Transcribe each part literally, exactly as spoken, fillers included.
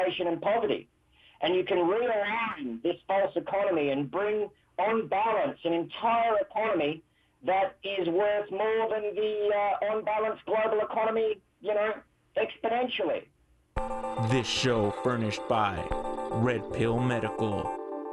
and poverty. And you can realign this false economy and bring on balance an entire economy that is worth more than the uh, on-balance global economy, you know, exponentially. This show furnished by Red Pill Medical.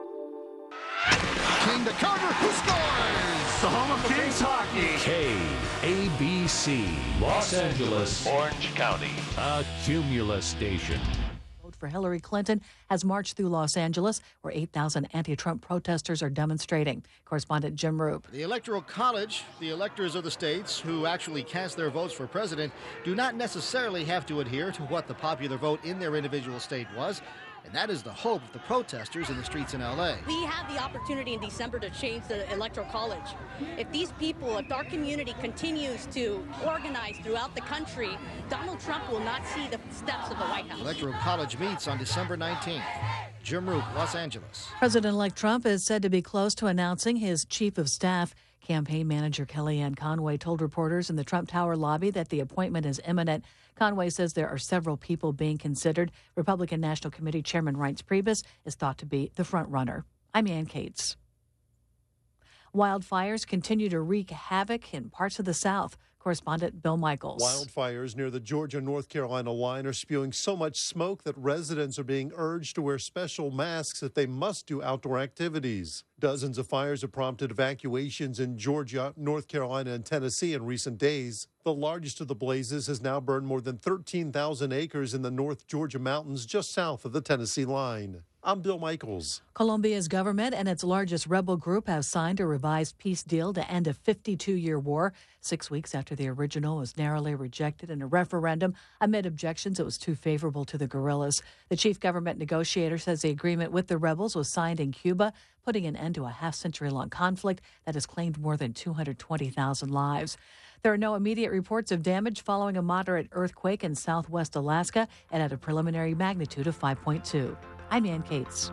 King to cover, who scores? The home of Kings hockey. K A B C, Los Angeles, Orange County, a Cumulus station. For Hillary Clinton has marched through Los Angeles, where eight thousand anti-Trump protesters are demonstrating. Correspondent Jim Roop. The Electoral College, the electors of the states who actually cast their votes for president, do not necessarily have to adhere to what the popular vote in their individual state was. And that is the hope of the protesters in the streets in L A. We have the opportunity in December to change the Electoral College. If these people, if our community continues to organize throughout the country, Donald Trump will not see the steps of the White House. The Electoral College meets on December nineteenth. Jim Roop, Los Angeles. President-elect Trump is said to be close to announcing his chief of staff. Campaign manager Kellyanne Conway told reporters in the Trump Tower lobby that the appointment is imminent. Conway says there are several people being considered. Republican National Committee Chairman Reince Priebus is thought to be the front runner. I'm Ann Cates. Wildfires continue to wreak havoc in parts of the South. Correspondent Bill Michaels. Wildfires near the Georgia-North Carolina line are spewing so much smoke that residents are being urged to wear special masks if they must do outdoor activities. Dozens of fires have prompted evacuations in Georgia, North Carolina, and Tennessee in recent days. The largest of the blazes has now burned more than thirteen thousand acres in the North Georgia mountains just south of the Tennessee line. I'm Bill Michaels. Colombia's government and its largest rebel group have signed a revised peace deal to end a fifty-two-year war, six weeks after the original was narrowly rejected in a referendum amid objections it was too favorable to the guerrillas. The chief government negotiator says the agreement with the rebels was signed in Cuba, putting an end to a half-century-long conflict that has claimed more than two hundred twenty thousand lives. There are no immediate reports of damage following a moderate earthquake in southwest Alaska and at a preliminary magnitude of five point two. I'm Ann Cates.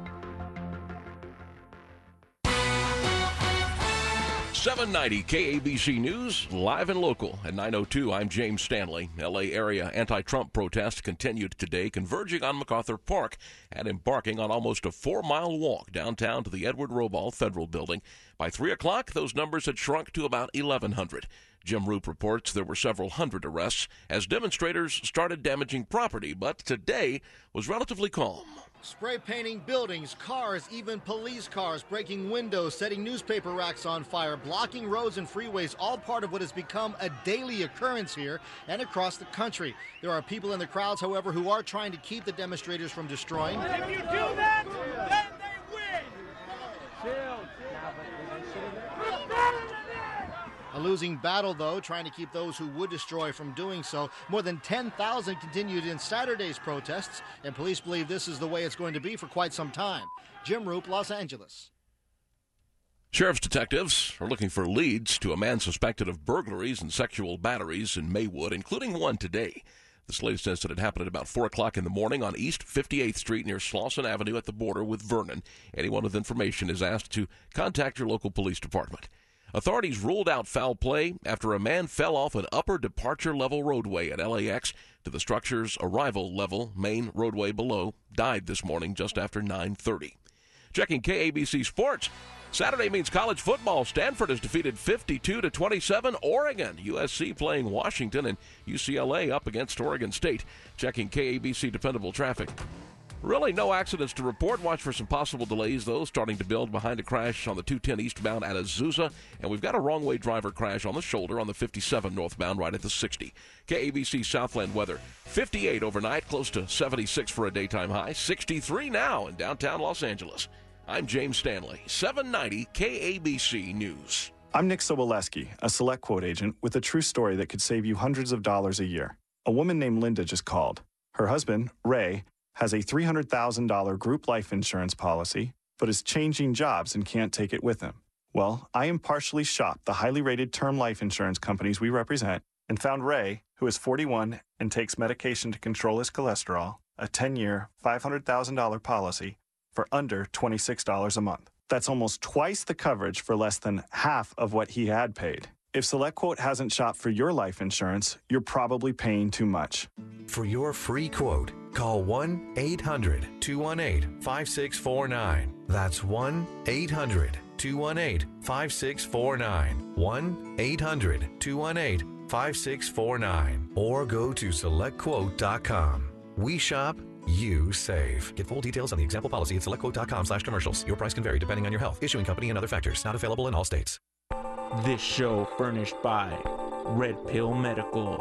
seven ninety K A B C News, live and local. At nine oh two, I'm James Stanley. L A area anti-Trump protests continued today, converging on MacArthur Park and embarking on almost a four-mile walk downtown to the Edward Roebal Federal Building. By three o'clock, those numbers had shrunk to about eleven hundred. Jim Roop reports there were several hundred arrests as demonstrators started damaging property, but today was relatively calm. Spray painting buildings, cars, even police cars, breaking windows, setting newspaper racks on fire, blocking roads and freeways, all part of what has become a daily occurrence here and across the country. There are people in the crowds, however, who are trying to keep the demonstrators from destroying. If you do that, then they win. Chill. A losing battle, though, trying to keep those who would destroy from doing so. More than ten thousand continued in Saturday's protests, and police believe this is the way it's going to be for quite some time. Jim Roop, Los Angeles. Sheriff's detectives are looking for leads to a man suspected of burglaries and sexual batteries in Maywood, including one today. This latest says that it happened at about four o'clock in the morning on East fifty-eighth Street near Slauson Avenue at the border with Vernon. Anyone with information is asked to contact your local police department. Authorities ruled out foul play after a man fell off an upper departure level roadway at L A X to the structure's arrival level main roadway below, died this morning just after nine thirty. Checking K A B C Sports. Saturday means college football. Stanford has defeated fifty-two to twenty-seven Oregon. U S C playing Washington and U C L A up against Oregon State. Checking K A B C dependable traffic. Really no accidents to report. Watch for some possible delays, though, starting to build behind a crash on the two ten eastbound at Azusa. And we've got a wrong-way driver crash on the shoulder on the fifty-seven northbound right at the sixty. K A B C Southland weather. fifty-eight overnight, close to seventy-six for a daytime high. sixty-three now in downtown Los Angeles. I'm James Stanley, seven ninety K A B C News. I'm Nick Soboleski, a Select Quote agent with a true story that could save you hundreds of dollars a year. A woman named Linda just called. Her husband, Ray, has a three hundred thousand dollars group life insurance policy, but is changing jobs and can't take it with him. Well, I impartially shopped the highly rated term life insurance companies we represent and found Ray, who is forty-one and takes medication to control his cholesterol, a ten-year, five hundred thousand dollars policy for under twenty-six dollars a month. That's almost twice the coverage for less than half of what he had paid. If SelectQuote hasn't shopped for your life insurance, you're probably paying too much. For your free quote, call one eight hundred two one eight five six four nine. That's one eight hundred two one eight five six four nine. one eight hundred two one eight five six four nine. Or go to select quote dot com. We shop, you save. Get full details on the example policy at select quote dot com slash commercials. Your price can vary depending on your health, issuing company, and other factors. Not available in all states. This show furnished by Red Pill Medical.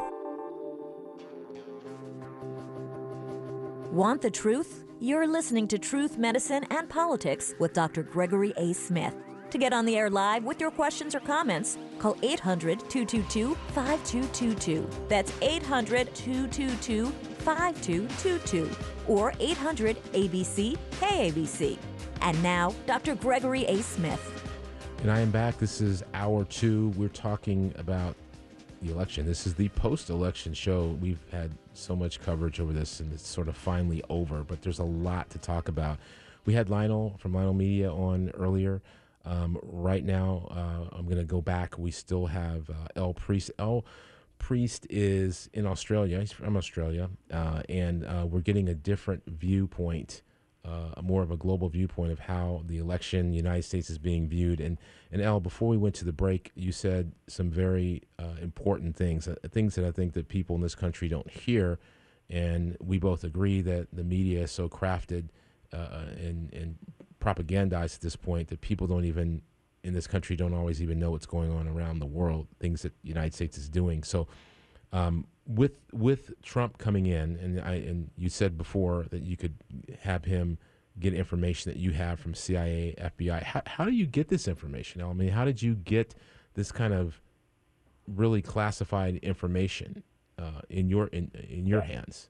Want the truth? You're listening to Truth, Medicine, and Politics with Doctor Gregory A. Smith. To get on the air live with your questions or comments, call eight hundred two two two five two two two. That's eight hundred two two two five two two two or eight hundred A B C K A B C. And now, Doctor Gregory A. Smith. And I am back. This is hour two. We're talking about the election. This is the post-election show. We've had so much coverage over this, and it's sort of finally over, but there's a lot to talk about. We had Lionel from Lionel Media on earlier. Um, right now, uh, I'm going to go back. We still have uh, El Priest. El Priest is in Australia. He's from Australia, uh, and uh, we're getting a different viewpoint, uh, more of a global viewpoint of how the election in the United States is being viewed. And, and El, before we went to the break, you said some very uh, important things, uh, things that I think that people in this country don't hear. And we both agree that the media is so crafted uh, and, and propagandized at this point that people don't even, in this country, don't always even know what's going on around the world, things that the United States is doing. So um, with with Trump coming in, and I and you said before that you could have him get information that you have from C I A, F B I. How, how do you get this information? I mean, how did you get this kind of really classified information uh, in your in in your hands?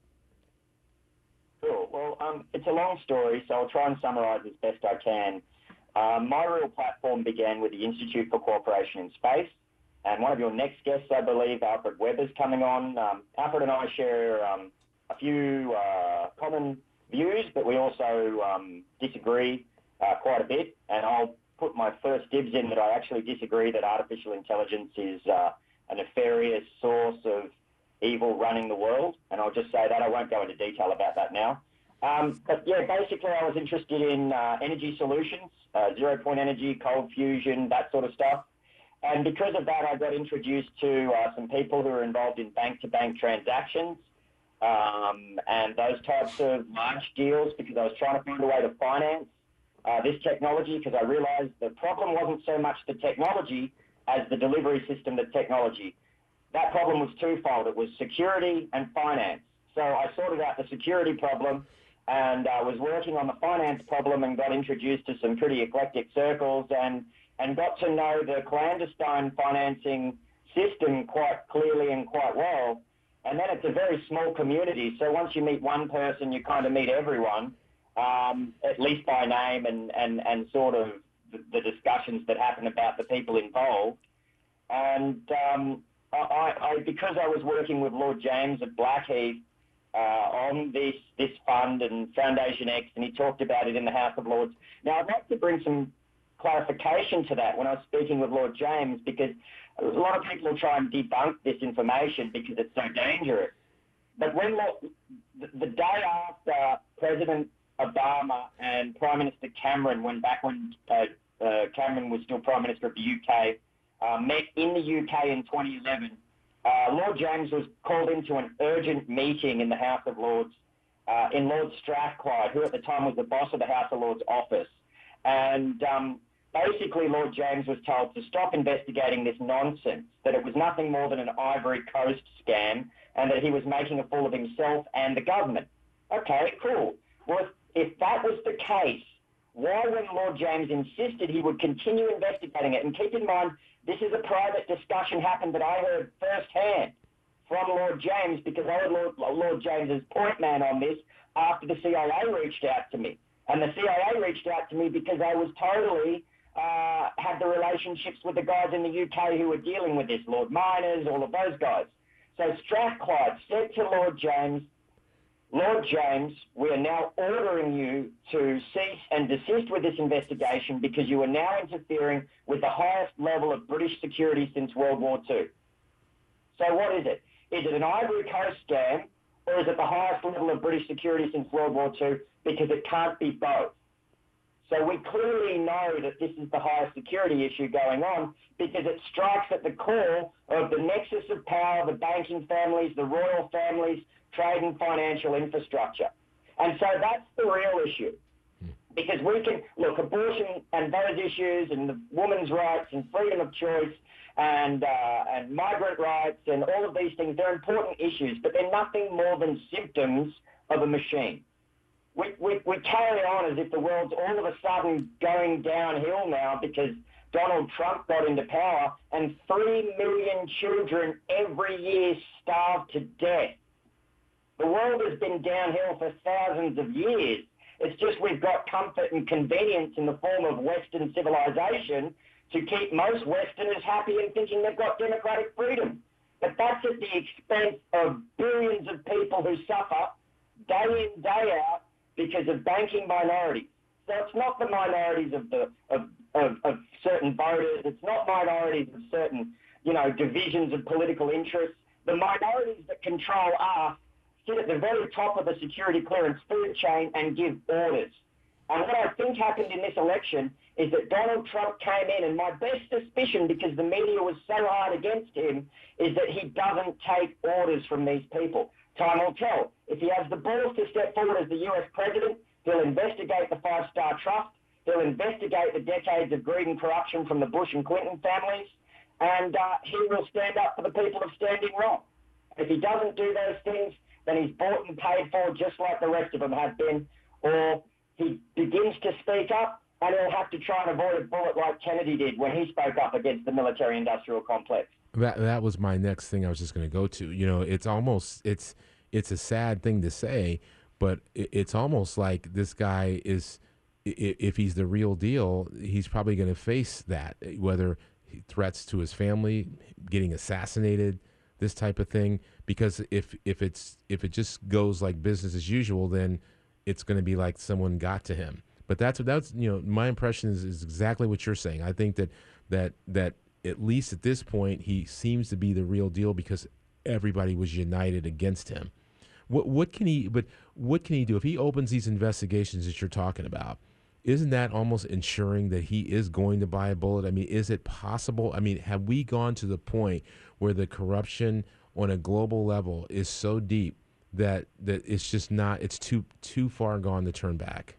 Sure. Well, um, it's a long story, so I'll try and summarize as best I can. Um, my real platform began with the Institute for Cooperation in Space, and one of your next guests, I believe, Alfred Weber's coming on. Um, Alfred and I share um, a few uh, common views, but we also um, disagree uh, quite a bit, and I'll put my first dibs in that I actually disagree that artificial intelligence is uh, a nefarious source of evil running the world, and I'll just say that. I won't go into detail about that now. Um, but yeah, basically I was interested in uh, energy solutions, uh, zero-point energy, cold fusion, that sort of stuff. And because of that, I got introduced to uh, some people who are involved in bank-to-bank transactions um, and those types of large deals, because I was trying to find a way to finance uh, this technology, because I realized the problem wasn't so much the technology as the delivery system, the technology. That problem was twofold. It was security and finance. So I sorted out the security problem and uh, was working on the finance problem and got introduced to some pretty eclectic circles and, and got to know the clandestine financing system quite clearly and quite well. And then it's a very small community, so once you meet one person, you kind of meet everyone, um, at least by name and, and, and sort of the, the discussions that happen about the people involved. And um, I, I, because I was working with Lord James at Blackheath, Uh, on this this fund and Foundation X, and he talked about it in the House of Lords. Now, I'd like to bring some clarification to that when I was speaking with Lord James, because a lot of people will try and debunk this information because it's so dangerous. But when the, the day after President Obama and Prime Minister Cameron, when back when uh, uh, Cameron was still Prime Minister of the U K, uh, met in the U K in twenty eleven, Uh, Lord James was called into an urgent meeting in the House of Lords uh, in Lord Strathclyde, who at the time was the boss of the House of Lords office. And um, basically Lord James was told to stop investigating this nonsense, that it was nothing more than an Ivory Coast scam and that he was making a fool of himself and the government. Okay, cool. Well, if, if that was the case, why, when Lord James insisted he would continue investigating it, and keep in mind, this is a private discussion happened that I heard firsthand from Lord James, because I heard Lord, Lord James's point man on this after the C I A reached out to me. And the C I A reached out to me because I was totally, uh, had the relationships with the guys in the U K who were dealing with this, Lord Miners, all of those guys. So Strathclyde said to Lord James, Lord James, we are now ordering you to cease and desist with this investigation because you are now interfering with the highest level of British security since World War Two. So what is it? Is it an Ivory Coast scam, or is it the highest level of British security since World War Two? Because it can't be both. So we clearly know that this is the highest security issue going on because it strikes at the core of the nexus of power, the banking families, the royal families, trade and financial infrastructure. And so that's the real issue. Because we can, look, abortion and those issues and the women's rights and freedom of choice and, uh, and migrant rights and all of these things, they're important issues, but they're nothing more than symptoms of a machine. We, we, we carry on as if the world's all of a sudden going downhill now because Donald Trump got into power and three million children every year starve to death. The world has been downhill for thousands of years. It's just we've got comfort and convenience in the form of Western civilization to keep most Westerners happy and thinking they've got democratic freedom. But that's at the expense of billions of people who suffer day in, day out because of banking minorities. So it's not the minorities of the of, of, of certain voters. It's not minorities of certain, you know, divisions of political interests. The minorities that control us sit at the very top of the security clearance food chain and give orders. And what I think happened in this election is that Donald Trump came in, and my best suspicion, because the media was so hard against him, is that he doesn't take orders from these people. Time will tell. If he has the balls to step forward as the U S president, he'll investigate the Five Star Trust, he'll investigate the decades of greed and corruption from the Bush and Clinton families, and uh, he will stand up for the people of Standing Rock. If he doesn't do those things, then he's bought and paid for just like the rest of them have been, or he begins to speak up and he'll have to try and avoid a bullet like Kennedy did when he spoke up against the military-industrial complex. That that was my next thing I was just going to go to. You know, it's almost, it's it's a sad thing to say, but it's almost like this guy is, if he's the real deal, he's probably going to face that, whether threats to his family, getting assassinated, this type of thing, because if if it's if it just goes like business as usual, then it's going to be like someone got to him. But that's that's you know my impression is, is exactly what you're saying. I think that that that at least at this point he seems to be the real deal because everybody was united against him. What what can he but what can he do if he opens these investigations that you're talking about? Isn't that almost ensuring that he is going to buy a bullet? I mean, is it possible? I mean, have we gone to the point where the corruption on a global level is so deep that that it's just not, it's too too far gone to turn back?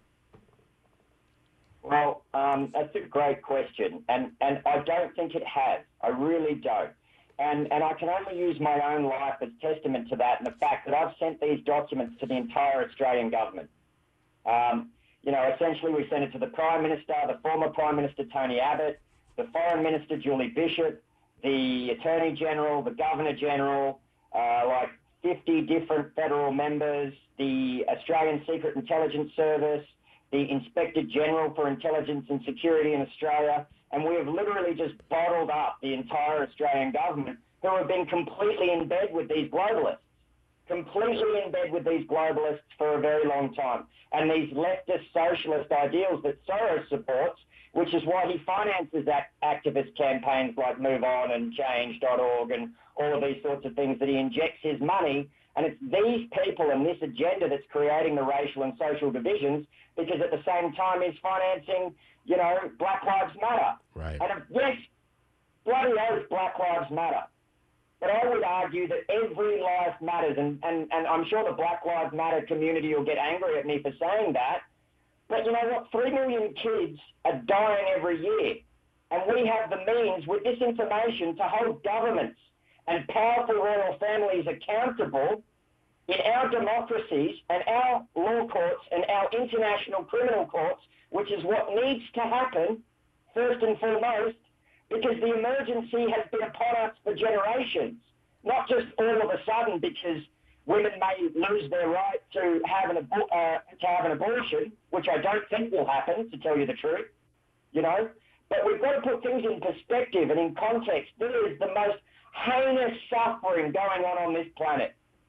Well, um, that's a great question, and, and I don't think it has. I really don't. And, and I can only use my own life as testament to that and the fact that I've sent these documents to the entire Australian government. Um, You know, essentially we sent it to the Prime Minister, the former Prime Minister Tony Abbott, the Foreign Minister Julie Bishop, the Attorney General, the Governor General, uh, like fifty different federal members, the Australian Secret Intelligence Service, the Inspector General for Intelligence and Security in Australia, and we have literally just bottled up the entire Australian government who have been completely in bed with these globalists. completely in bed with these globalists for a very long time, and these leftist socialist ideals that Soros supports, which is why he finances that activist campaigns like Move On and Change dot org and all of these sorts of things that he injects his money. And it's these people and this agenda that's creating the racial and social divisions, because at the same time he's financing, you know, Black Lives Matter. Right. And yes, bloody oath, Black Lives Matter. But I would argue that every life matters, and, and, and I'm sure the Black Lives Matter community will get angry at me for saying that. But you know what? Three million kids are dying every year. And we have the means with this information to hold governments and powerful royal families accountable in our democracies and our law courts and our international criminal courts, which is what needs to happen first and foremost, because the emergency has been upon us for generations, not just all of a sudden because women may lose their right to have an, abo- uh, to have an abortion, which I don't think will happen, to tell you the truth, you know. But we've got to put things in perspective and in context. There is the most heinous suffering going on on this planet.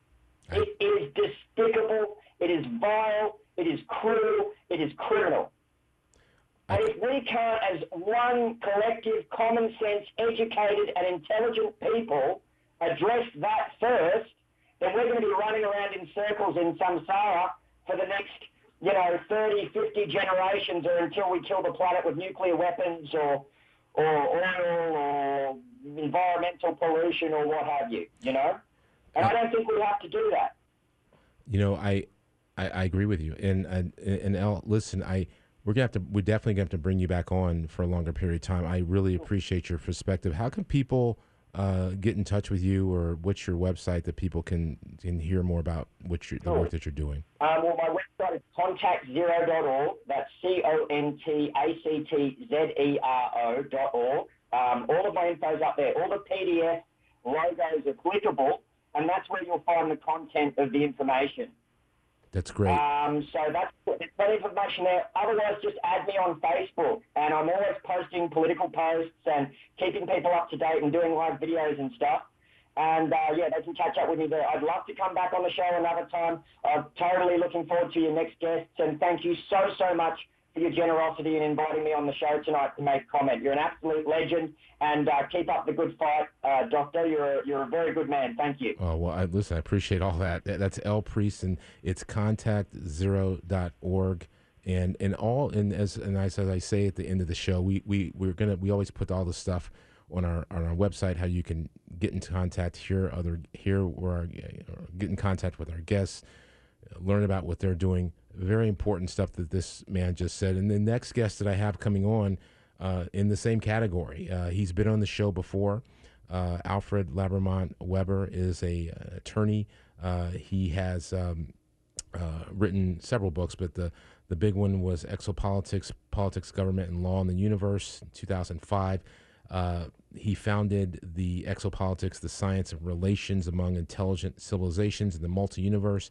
It is despicable. It is vile. It is cruel. It is criminal. And if we can't, as one collective, common sense, educated and intelligent people, address that first, then we're going to be running around in circles in samsara for the next, you know, thirty, fifty generations, or until we kill the planet with nuclear weapons or, or oil or environmental pollution or what have you, you know? And I don't think we have to do that. You know, I, I, I agree with you. And, and, and El, listen, I, we're gonna have to, we're definitely gonna have to bring you back on for a longer period of time. I really appreciate your perspective. How can people uh, get in touch with you, or what's your website that people can, can hear more about what you're, the work that you're doing? Um, well, my website is contact zero dot org. That's C O N T A C T Z E R O dot org. Um, all of my info's up there. All the P D F logos are clickable, and that's where you'll find the content of the information. That's great. Um, so that's there's plenty of information there. Otherwise, just add me on Facebook, and I'm always posting political posts and keeping people up to date and doing live videos and stuff. And, uh, yeah, they can catch up with me there. I'd love to come back on the show another time. I'm totally looking forward to your next guests, and thank you so, so much for your generosity in inviting me on the show tonight to make comment. You're an absolute legend, and uh, keep up the good fight, uh, Doctor. You're a, you're a very good man. Thank you. Oh, well, I, listen, I appreciate all that. That's El Priest, and it's contact zero dot org. And and all and as and as, as I say at the end of the show, we we we're gonna we always put all the stuff on our on our website, how you can get in contact, hear other hear where our, get in contact with our guests, learn about what they're doing. Very important stuff that this man just said. And the next guest that I have coming on uh, in the same category, uh, he's been on the show before. Uh, Alfred Labramont Weber is a uh, attorney. Uh, he has um, uh, written several books, but the the big one was Exopolitics, Politics, Government, and Law in the Universe, in two thousand five. Uh, he founded the Exopolitics, the Science of Relations Among Intelligent Civilizations in the Multi-Universe.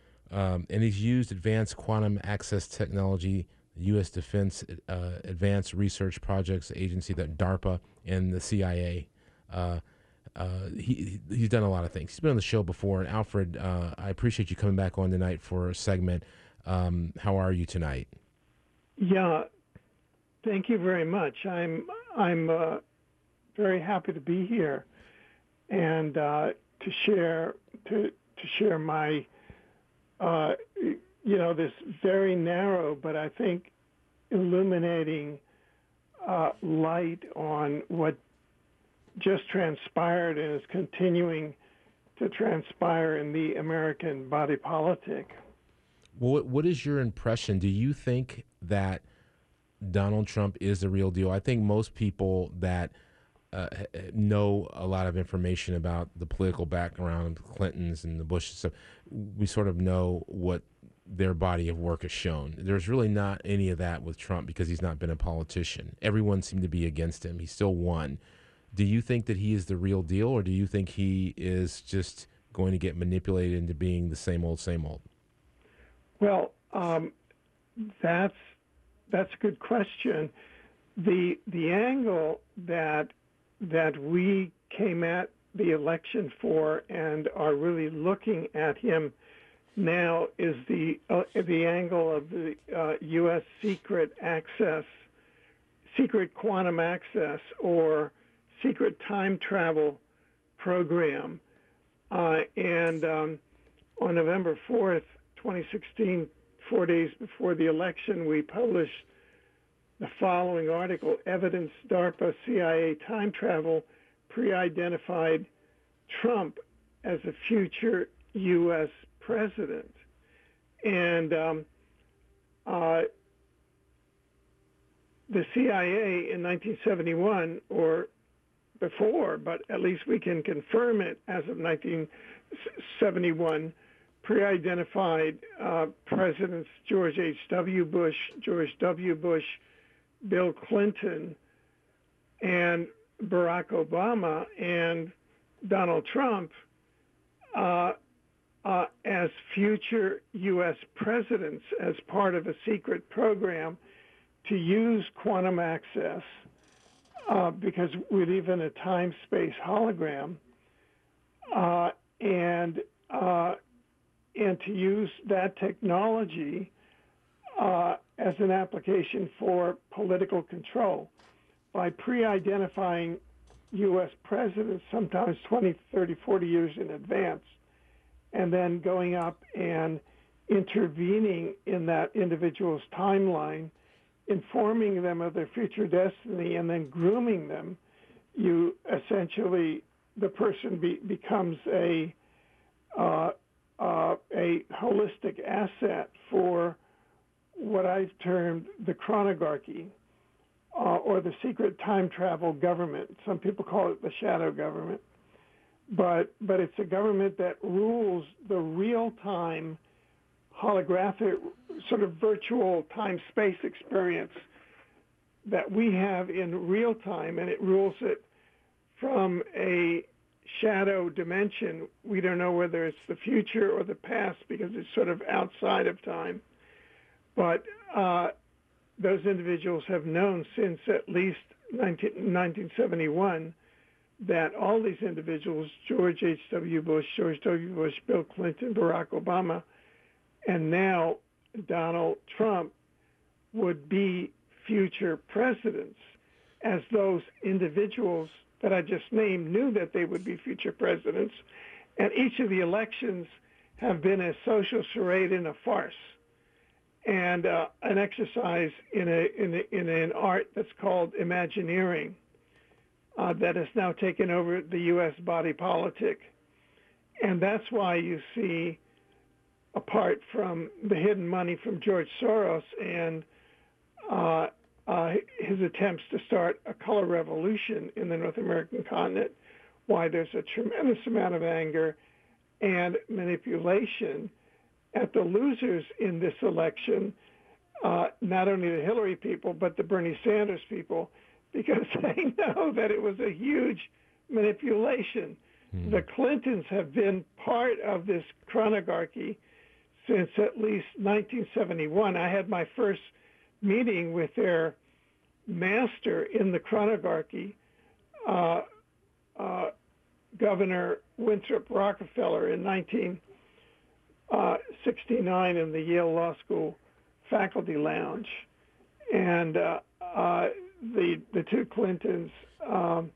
Um, and he's used advanced quantum access technology, the U S Defense uh, Advanced Research Projects Agency, that DARPA, and the C I A. Uh, uh, he he's done a lot of things. He's been on the show before. And Alfred, uh, I appreciate you coming back on tonight for a segment. Um, how are you tonight? Yeah, thank you very much. I'm I'm uh, very happy to be here and uh, to share to to share my. Uh, you know, this very narrow, but I think illuminating uh, light on what just transpired and is continuing to transpire in the American body politic. Well, what, what is your impression? Do you think that Donald Trump is the real deal? I think most people that uh, know a lot of information about the political background of the Clintons and the Bushes, so we sort of know what their body of work has shown. There's really not any of that with Trump because he's not been a politician. Everyone seemed to be against him. He still won. Do you think that he is the real deal, or do you think he is just going to get manipulated into being the same old, same old? Well, um, that's that's a good question. The the angle that that we came at the election for and are really looking at him now is the uh, the angle of the uh, U S secret access, secret quantum access, or secret time travel program. Uh, and um, on November fourth, twenty sixteen, four days before the election, we published the following article: Evidence DARPA C I A time travel pre-identified Trump as a future U S president. And um, uh, the C I A in nineteen seventy-one, or before, but at least we can confirm it as of nineteen seventy-one, pre-identified uh, Presidents George H W. Bush, George W. Bush, Bill Clinton, and Barack Obama, and Donald Trump uh, uh, as future U S presidents as part of a secret program to use quantum access, uh, because we live in a time-space hologram, uh, and uh, and to use that technology uh, as an application for political control by pre-identifying U S presidents sometimes twenty, thirty, forty years in advance, and then going up and intervening in that individual's timeline, informing them of their future destiny, and then grooming them. You essentially, the person be, becomes a uh, uh, a holistic asset for what I've termed the chronarchy, uh, or the secret time travel government. Some people call it the shadow government, but but it's a government that rules the real-time holographic sort of virtual time-space experience that we have in real time, and it rules it from a shadow dimension. We don't know whether it's the future or the past because it's sort of outside of time. But uh, those individuals have known since at least nineteen seventy-one that all these individuals, George H W. Bush, George W. Bush, Bill Clinton, Barack Obama, and now Donald Trump, would be future presidents, as those individuals that I just named knew that they would be future presidents. And each of the elections have been a social charade and a farce, and uh, an exercise in, a, in, a, in an art that's called Imagineering, uh, that has now taken over the U S body politic. And that's why you see, apart from the hidden money from George Soros and uh, uh, his attempts to start a color revolution in the North American continent, why there's a tremendous amount of anger and manipulation at the losers in this election, uh, not only the Hillary people, but the Bernie Sanders people, because they know that it was a huge manipulation. Mm. The Clintons have been part of this chronarchy since at least nineteen seventy-one. I had my first meeting with their master in the chronarchy, uh, uh, Governor Winthrop Rockefeller, in nineteen sixty-nine in the Yale Law School faculty lounge. And uh, uh, the the two Clintons, um,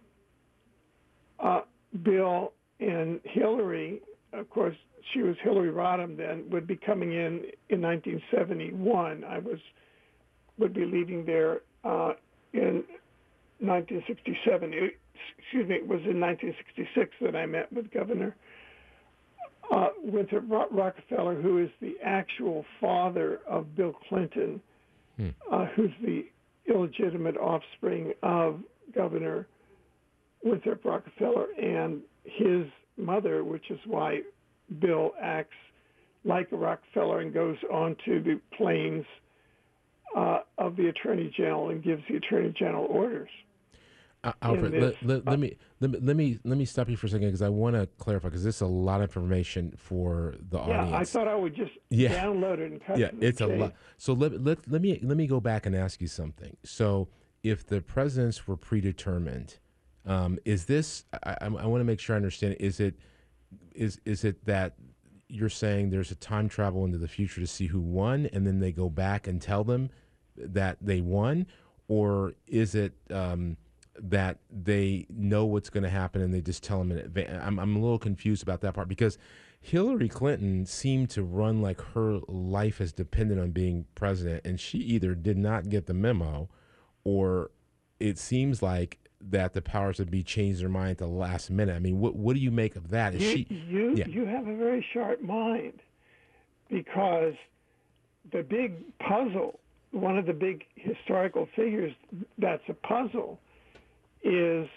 uh, Bill and Hillary, of course, she was Hillary Rodham then, would be coming in in nineteen seventy-one. I was would be leaving there uh, in nineteen sixty-seven. It, excuse me, it was in nineteen sixty-six that I met with Governor uh, Winthrop Rockefeller, who is the actual father of Bill Clinton, hmm. uh, who's the illegitimate offspring of Governor Winthrop Rockefeller and his mother, which is why Bill acts like a Rockefeller and goes onto the planes uh, of the Attorney General and gives the Attorney General orders. Uh, Alfred, this, let, let, uh, let me let me let me let me stop you for a second because I want to clarify because this is a lot of information for the yeah, audience. Yeah, I thought I would just yeah. download it and cut yeah, it. Yeah, it's a lot. So let let let me let me go back and ask you something. So if the presidents were predetermined, um, is this? I, I, I want to make sure I understand. Is it is is it that you're saying there's a time travel into the future to see who won, and then they go back and tell them that they won, or is it? Um, that they know what's going to happen and they just tell them in advance? I'm, I'm a little confused about that part because Hillary Clinton seemed to run like her life is dependent on being president, and she either did not get the memo or it seems like that the powers that be changed their mind at the last minute. I mean, what what do you make of that? Is you, she, you, yeah. you have a very sharp mind because the big puzzle, one of the big historical figures that's a puzzle is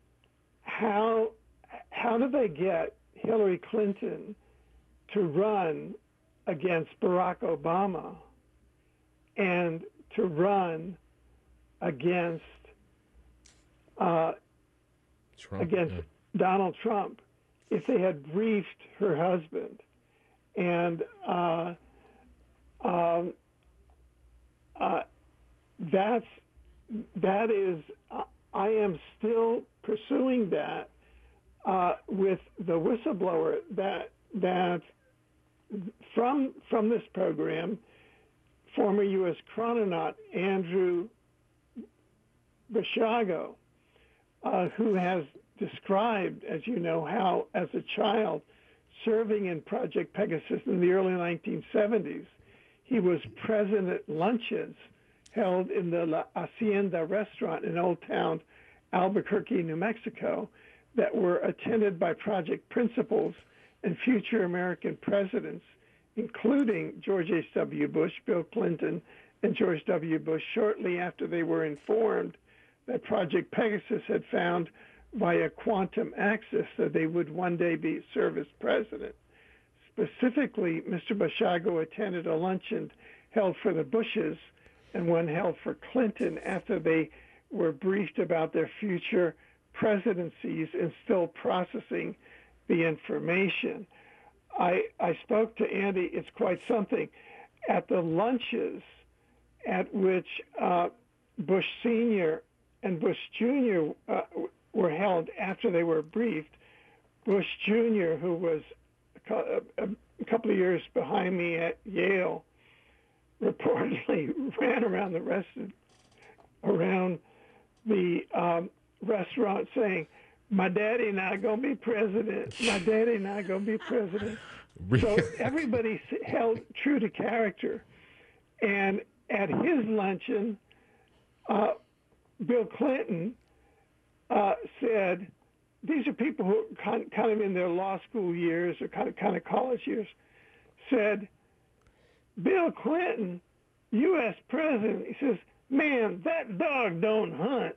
how how do they get Hillary Clinton to run against Barack Obama and to run against uh, Trump, against yeah. Donald Trump if they had briefed her husband? And uh, um, uh, that's that is. Uh, I am still pursuing that uh, with the whistleblower that that from from this program, former U S chrononaut Andrew Basiago, uh, who has described, as you know, how as a child serving in Project Pegasus in the early nineteen seventies, he was present at luncheons held in the La Hacienda restaurant in Old Town Albuquerque, New Mexico, that were attended by project principals and future American presidents, including George H W. Bush, Bill Clinton, and George W. Bush, shortly after they were informed that Project Pegasus had found via quantum access that they would one day be serve as president. Specifically, Mister Basiago attended a luncheon held for the Bushes and one held for Clinton after they were briefed about their future presidencies and still processing the information. I, I spoke to Andy, it's quite something. At the lunches at which uh, Bush Senior and Bush Junior uh, were held after they were briefed, Bush Junior, who was a, a couple of years behind me at Yale, reportedly ran around the rest of, around the um, restaurant saying, "My daddy not gonna be president. My daddy not gonna be president." So everybody held true to character. And at his luncheon, uh, Bill Clinton uh, said, these are people who are kind, kind of in their law school years or kind of kind of college years, said, "Bill Clinton, U S president," he says, "Man, that dog don't hunt."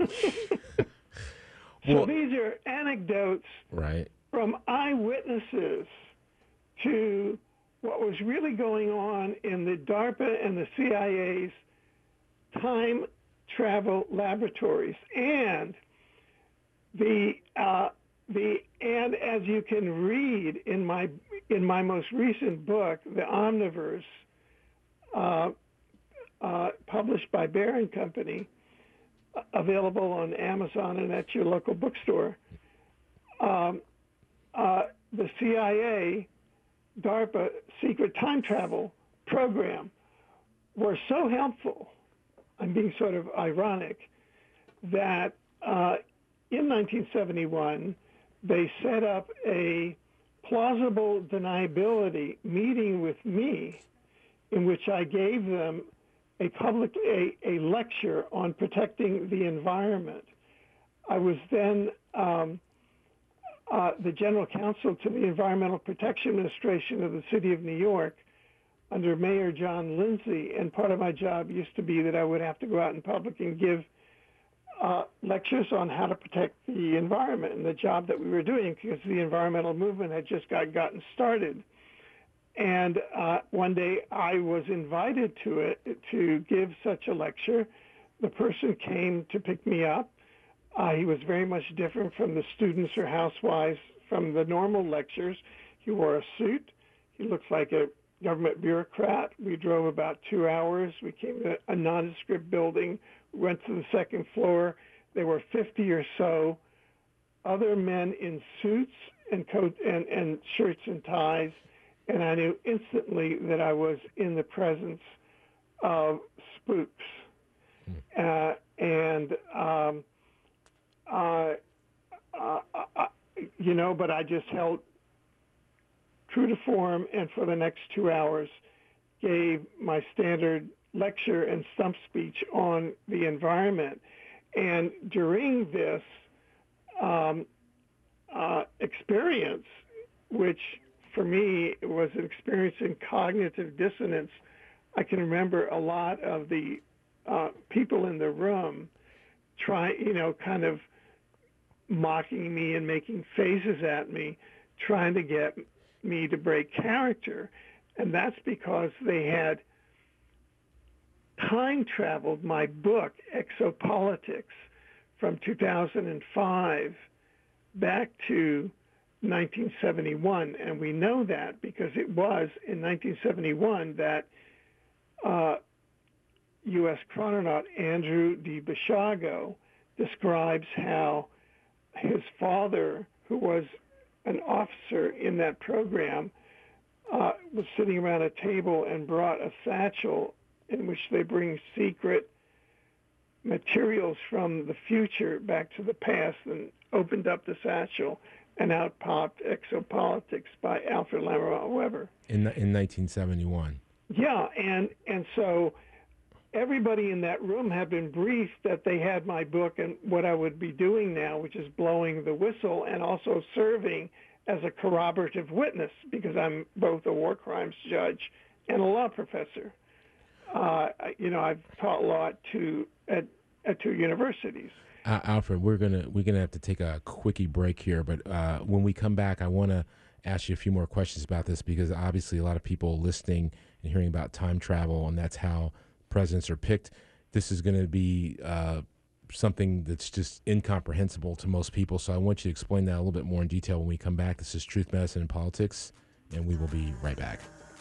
So well, these are anecdotes right. from eyewitnesses to what was really going on in the DARPA and the C I A's time travel laboratories. And the uh, the and as you can read in my in my most recent book, The Omniverse, uh, uh, published by Bear and Company, available on Amazon and at your local bookstore. Um, uh, the C I A, DARPA secret time travel program were so helpful, I'm being sort of ironic, that uh, in nineteen seventy-one, they set up a plausible deniability meeting with me in which I gave them a public a, a lecture on protecting the environment. I was then um, uh, the general counsel to the Environmental Protection Administration of the City of New York under Mayor John Lindsay, and part of my job used to be that I would have to go out in public and give uh, lectures on how to protect the environment, and the job that we were doing because the environmental movement had just got gotten started. And uh, one day I was invited to it to give such a lecture. The person came to pick me up. Uh, he was very much different from the students or housewives from the normal lectures. He wore a suit. He looked like a government bureaucrat. We drove about two hours. We came to a nondescript building. We went to the second floor. There were fifty or so other men in suits and coat and, and shirts and ties. And I knew instantly that I was in the presence of spooks. Uh, and, um, uh, uh, uh, you know, but I just held true to form, and for the next two hours gave my standard lecture and stump speech on the environment. And during this um, uh, experience, which for me, it was an experience in cognitive dissonance. I can remember a lot of the uh, people in the room try, you know, kind of mocking me and making faces at me, trying to get me to break character. And that's because they had time traveled my book, Exopolitics, from two thousand five back to nineteen seventy-one, and we know that because it was in nineteen seventy-one that uh, U S chrononaut Andrew D. Basiago describes how his father, who was an officer in that program, uh, was sitting around a table and brought a satchel in which they bring secret materials from the future back to the past, and opened up the satchel, and out popped Exopolitics by Alfred Lamar Weber. In in nineteen seventy-one. Yeah, and and so everybody in that room had been briefed that they had my book and what I would be doing now, which is blowing the whistle and also serving as a corroborative witness, because I'm both a war crimes judge and a law professor. Uh, you know, I've taught law at two, at, at two universities. Uh, Alfred, we're gonna we're gonna have to take a quickie break here, but uh, when we come back, I want to ask you a few more questions about this, because obviously a lot of people listening and hearing about time travel, and that's how presidents are picked. This is going to be uh, something that's just incomprehensible to most people. So I want you to explain that a little bit more in detail when we come back. This is Truth, Medicine, and Politics, and we will be right back.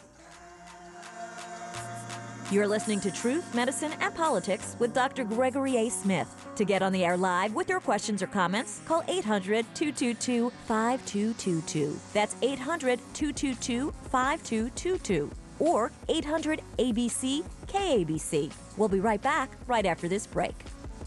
You're listening to Truth, Medicine, and Politics with Doctor Gregory A. Smith. To get on the air live with your questions or comments, call eight hundred, two two two, five two two two. That's eight hundred, two two two, five two two two. Or eight hundred A B C K A B C. We'll be right back right after this break.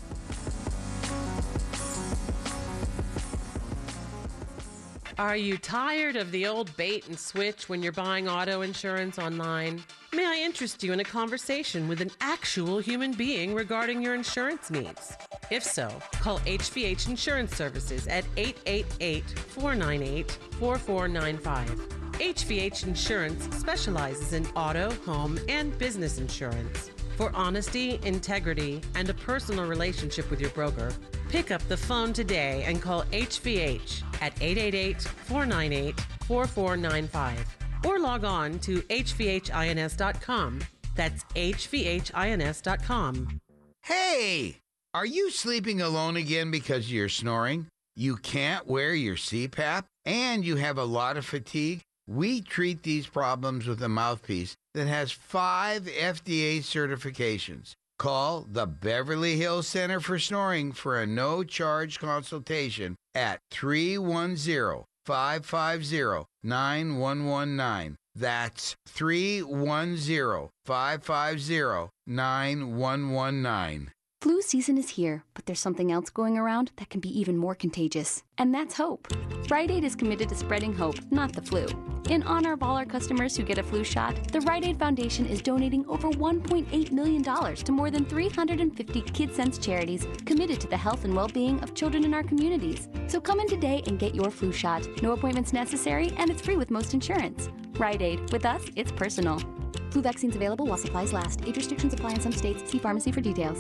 Are you tired of the old bait and switch when you're buying auto insurance online? May I interest you in a conversation with an actual human being regarding your insurance needs? If so, call H V H Insurance Services at eight eight eight, four nine eight, four four nine five. H V H Insurance specializes in auto, home, and business insurance. For honesty, integrity, and a personal relationship with your broker, pick up the phone today and call H V H at eight eight eight, four nine eight, four four nine five. Or log on to H V H I N S dot com. That's H V H I N S dot com. Hey! Are you sleeping alone again because you're snoring? You can't wear your C PAP? And you have a lot of fatigue? We treat these problems with a mouthpiece that has five F D A certifications. Call the Beverly Hills Center for Snoring for a no-charge consultation at three one zero, five five zero, nine one one nine. That's three one zero, five five zero, nine one one nine. Flu season is here, but there's something else going around that can be even more contagious, and that's hope. Rite Aid is committed to spreading hope, not the flu. In honor of all our customers who get a flu shot, the Rite Aid Foundation is donating over one point eight million dollars to more than three hundred fifty KidSense charities committed to the health and well-being of children in our communities. So come in today and get your flu shot. No appointments necessary, and it's free with most insurance. Rite Aid. With us, it's personal. Flu vaccines available while supplies last. Age restrictions apply in some states. See pharmacy for details.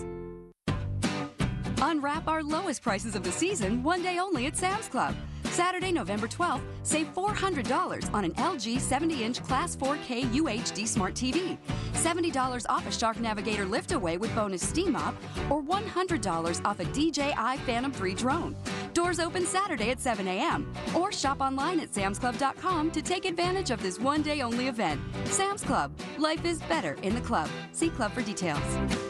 Unwrap our lowest prices of the season one day only at Sam's Club. Saturday, November twelfth, save four hundred dollars on an L G seventy inch Class four K U H D Smart T V, seventy dollars off a Shark Navigator lift-away with bonus steam mop, or one hundred dollars off a D J I Phantom three drone. Doors open Saturday at seven a m or shop online at sams club dot com to take advantage of this one-day only event. Sam's Club. Life is better in the club. See club for details.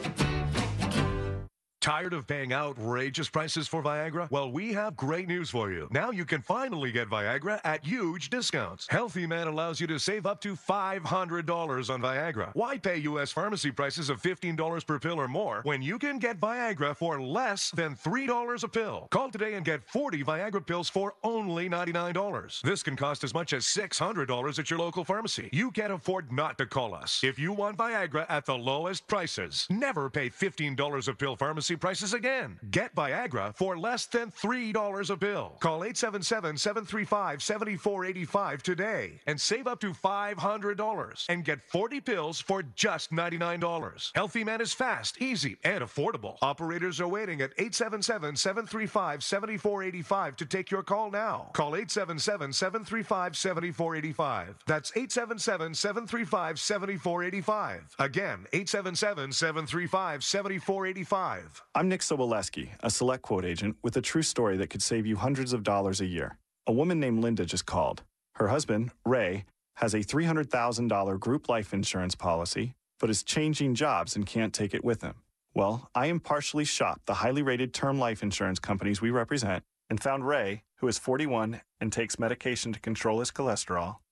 Tired of paying outrageous prices for Viagra? Well, we have great news for you. Now you can finally get Viagra at huge discounts. Healthy Man allows you to save up to five hundred dollars on Viagra. Why pay U S pharmacy prices of fifteen dollars per pill or more when you can get Viagra for less than three dollars a pill? Call today and get forty Viagra pills for only ninety-nine dollars. This can cost as much as six hundred dollars at your local pharmacy. You can't afford not to call us. If you want Viagra at the lowest prices, never pay fifteen dollars a pill pharmacy prices again. Get Viagra for less than three dollars a pill. Call eight seven seven, seven three five, seven four eight five today and save up to five hundred dollars and get forty pills for just ninety-nine dollars. Healthy Man is fast, easy, and affordable. Operators are waiting at eight seven seven, seven three five, seven four eight five to take your call now. Call eight seven seven, seven three five, seven four eight five. That's eight seven seven, seven three five, seven four eight five. Again, eight seven seven, seven three five, seven four eight five. I'm Nick Soboleski, a Select Quote agent with a true story that could save you hundreds of dollars a year. A woman named Linda just called. Her husband, Ray, has a three hundred thousand dollars group life insurance policy, but is changing jobs and can't take it with him. Well, I impartially shopped the highly rated term life insurance companies we represent and found Ray, who is forty-one and takes medication to control his cholesterol,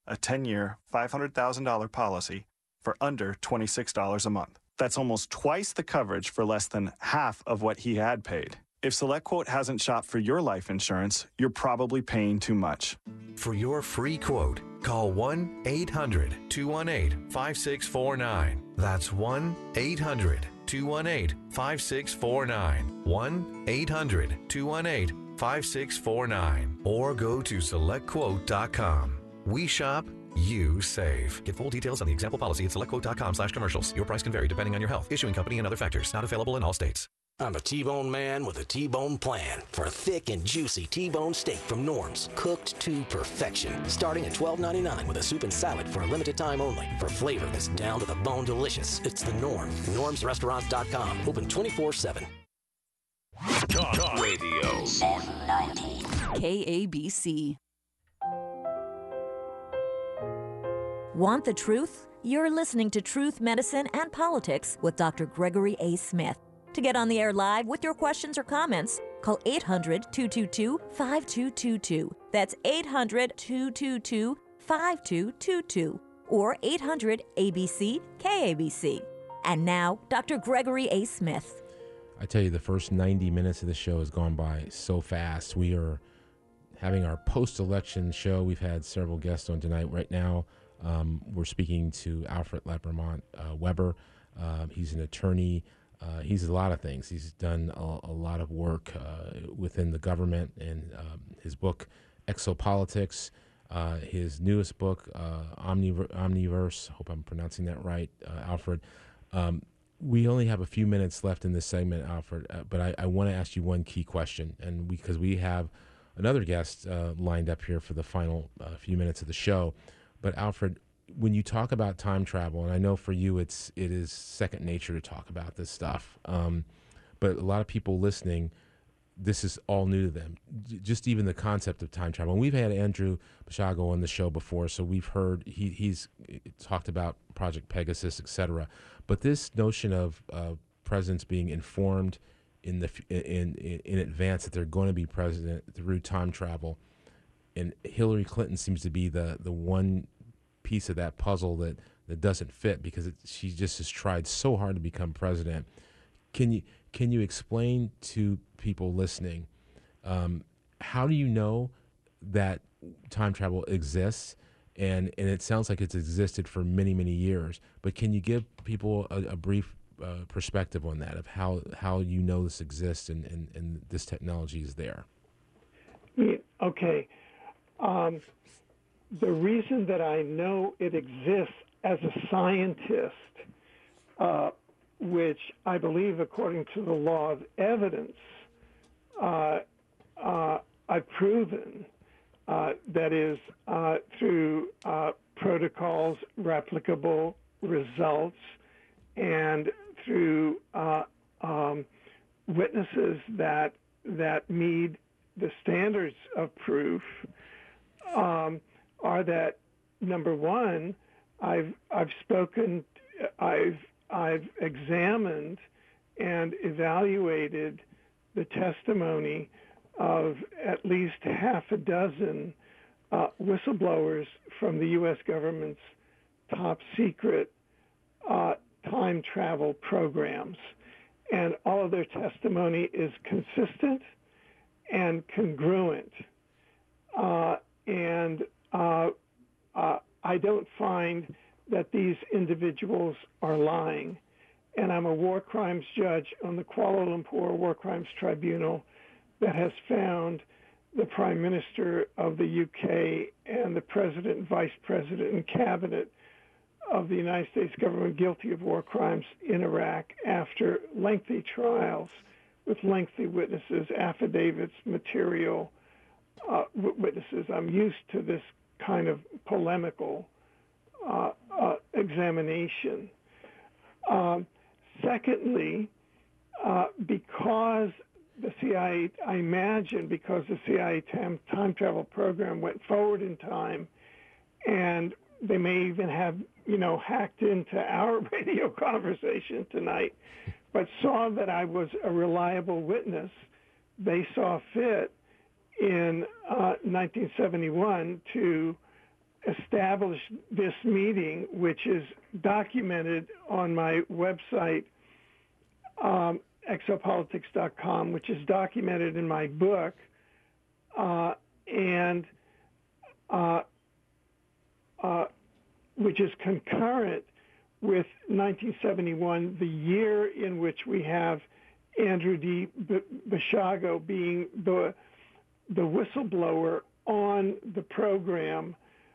a ten-year, five hundred thousand dollars policy for under twenty-six dollars a month. That's almost twice the coverage for less than half of what he had paid. If SelectQuote hasn't shopped for your life insurance, you're probably paying too much. For your free quote, call one eight hundred two one eight five six four nine. That's one eight hundred two one eight five six four nine. one eight hundred two one eight five six four nine. Or go to select quote dot com. We shop, you save. Get full details on the example policy at select quote dot com slash commercials. Your price can vary depending on your health, issuing company, and other factors. Not available in all states. I'm a T-Bone man with a T-Bone plan for a thick and juicy T-Bone steak from Norm's, cooked to perfection. Starting at twelve ninety-nine with a soup and salad for a limited time only. For flavor that's down to the bone delicious, it's the Norm. Norms Restaurants dot com. Open twenty-four seven. Talk, Talk Radio. seven ninety K A B C. Want the truth? You're listening to Truth, Medicine, and Politics with Doctor Gregory A. Smith. To get on the air live with your questions or comments, call eight hundred two two two five two two two. That's eight hundred two two two five two two two or eight hundred A B C K A B C. And now, Doctor Gregory A. Smith. I tell you, the first ninety minutes of the show has gone by so fast. We are having our post-election show. We've had several guests on tonight. Right now, um, we're speaking to Alfred Leppermont uh, Weber. Uh, he's an attorney. Uh, he's a lot of things. He's done a, a lot of work uh, within the government, and um, his book, Exopolitics, uh, his newest book, uh, Omniver- Omniverse, hope I'm pronouncing that right, uh, Alfred. Um, we only have a few minutes left in this segment, Alfred, uh, but I, I want to ask you one key question, and because we, we have another guest uh, lined up here for the final uh, few minutes of the show. But Alfred, when you talk about time travel, and I know for you it's it is second nature to talk about this stuff, um, but a lot of people listening, this is all new to them. J- just even the concept of time travel. And we've had Andrew Basiago on the show before, so we've heard he he's talked about Project Pegasus, et cetera. But this notion of uh, presidents being informed in the in, in in advance that they're going to be president through time travel, and Hillary Clinton seems to be the the one piece of that puzzle that, that doesn't fit, because it, she just has tried so hard to become president. Can you can you explain to people listening, um, how do you know that time travel exists? And and it sounds like it's existed for many, many years, but can you give people a, a brief uh, perspective on that, of how, how you know this exists and, and, and this technology is there? Okay. Um, the reason that I know it exists as a scientist, uh, which I believe, according to the law of evidence, uh, uh, I've proven, uh, that is, uh, through uh, protocols, replicable results, and through uh, um, witnesses that that meet the standards of proof, um, are that, number one, I've I've spoken, I've I've examined and evaluated the testimony of at least half a dozen uh, whistleblowers from the U S government's top secret uh, time travel programs, and all of their testimony is consistent and congruent, uh, and uh, uh, I don't find that these individuals are lying. And I'm a war crimes judge on the Kuala Lumpur War Crimes Tribunal that has found the Prime Minister of the U K and the President, Vice President, and Cabinet of the United States government guilty of war crimes in Iraq after lengthy trials with lengthy witnesses, affidavits, material, uh, witnesses. I'm used to this kind of polemical uh, uh, examination. Um, secondly, uh, because the C I A, I imagine because the C I A time, time travel program went forward in time, and they may even have, you know, hacked into our radio conversation tonight, but saw that I was a reliable witness, they saw fit in uh, nineteen seventy-one to established this meeting, which is documented on my website, um, exopolitics dot com, which is documented in my book, uh, and uh, uh, which is concurrent with nineteen seventy-one, the year in which we have Andrew D. Basiago being the the whistleblower on the program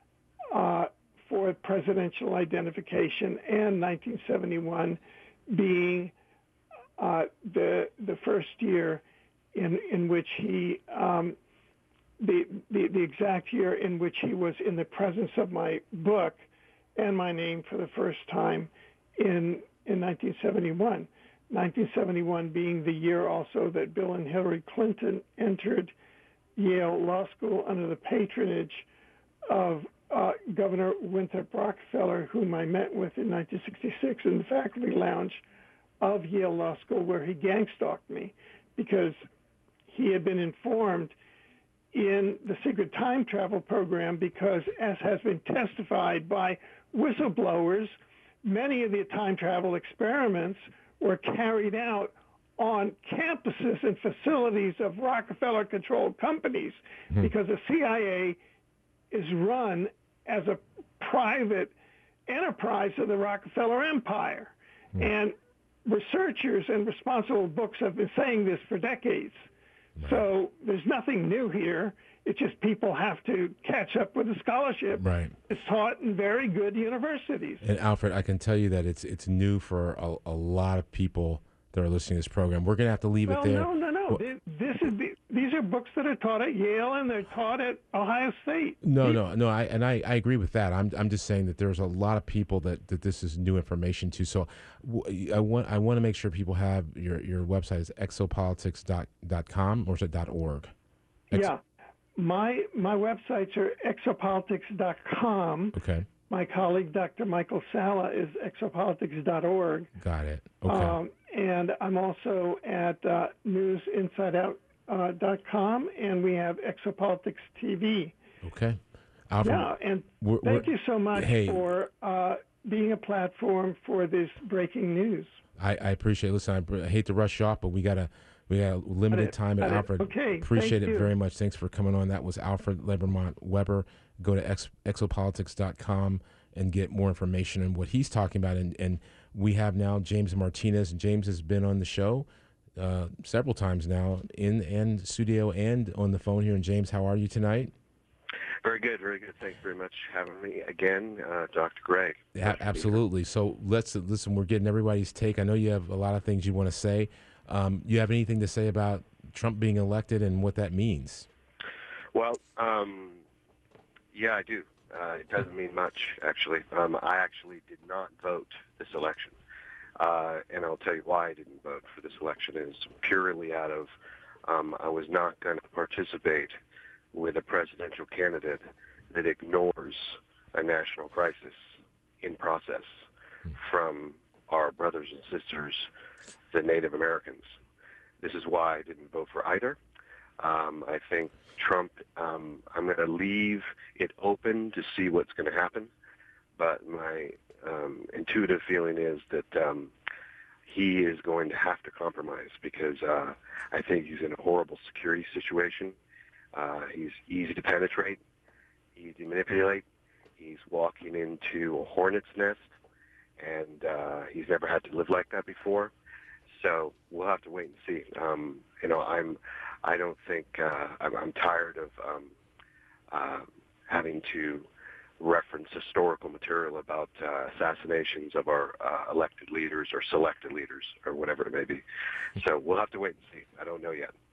uh, for presidential identification, and nineteen seventy-one being uh, the the first year in in which he um, the, the the exact year in which he was in the presence of my book and my name for the first time in in nineteen seventy-one. nineteen seventy-one being the year also that Bill and Hillary Clinton entered Yale Law School under the patronage of uh, Governor Winthrop Rockefeller, whom I met with in nineteen sixty-six in the faculty lounge of Yale Law School, where he gang-stalked me because he had been informed in the secret time travel program because, as has been testified by whistleblowers, many of the time travel experiments were carried out on campuses and facilities of Rockefeller-controlled companies mm-hmm. because the C I A is run as a private enterprise of the Rockefeller empire. Mm-hmm. And researchers and responsible books have been saying this for decades. Right. So there's nothing new here. It's just people have to catch up with the scholarship. Right. It's taught in very good universities. And Alfred, I can tell you that it's it's new for a, a lot of people that are listening to this program. We're going to have to leave well, it there. No, no, no. Well, this is the, these are books that are taught at Yale and they're taught at Ohio State. No, no, no. I and I, I agree with that. I'm I'm just saying that there's a lot of people that, that this is new information to. So I want I want to make sure people have your your website is exopolitics dot com or is it .org? Ex- yeah. My my websites are exopolitics dot com. Okay. My colleague, Doctor Michael Salla, is exopolitics dot org. Got it. Okay. Um, and I'm also at uh, news inside out dot com, uh, and we have Exopolitics T V. Okay. Alfred, yeah, and we're, thank we're, you so much hey, for uh, being a platform for this breaking news. I, I appreciate it. Listen, I, I hate to rush you off, but we got to. We got limited it, time, and Alfred, okay, appreciate it you. very much. Thanks for coming on. That was Alfred Levermont Weber. Go to ex, exopolitics dot com and get more information on what he's talking about. And, and we have now James Martinez, and James has been on the show uh, several times now, in and studio and on the phone here. And James, how are you tonight? Very good, very good. Thanks very much for having me again, uh, Doctor Greg. Yeah, absolutely. So let's listen. We're getting everybody's take. I know you have a lot of things you want to say. Um, you have anything to say about Trump being elected and what that means? Well, um, yeah, I do. Uh, it doesn't mean much, actually. Um, I actually did not vote this election, uh, and I'll tell you why I didn't vote for this election. Is purely out of um, I was not going to participate with a presidential candidate that ignores a national crisis in process from our brothers and sisters, the Native Americans. This is why I didn't vote for either. Um, I think Trump, um, I'm going to leave it open to see what's going to happen, but my um, intuitive feeling is that um, he is going to have to compromise because uh, I think he's in a horrible security situation. Uh, he's easy to penetrate, easy to manipulate. He's walking into a hornet's nest, and uh, he's never had to live like that before. So we'll have to wait and see. Um, you know, I'm, I don't think uh, I'm, I'm tired of um, uh, having to reference historical material about uh, assassinations of our uh, elected leaders or selected leaders or whatever it may be. So we'll have to wait and see. I don't know yet.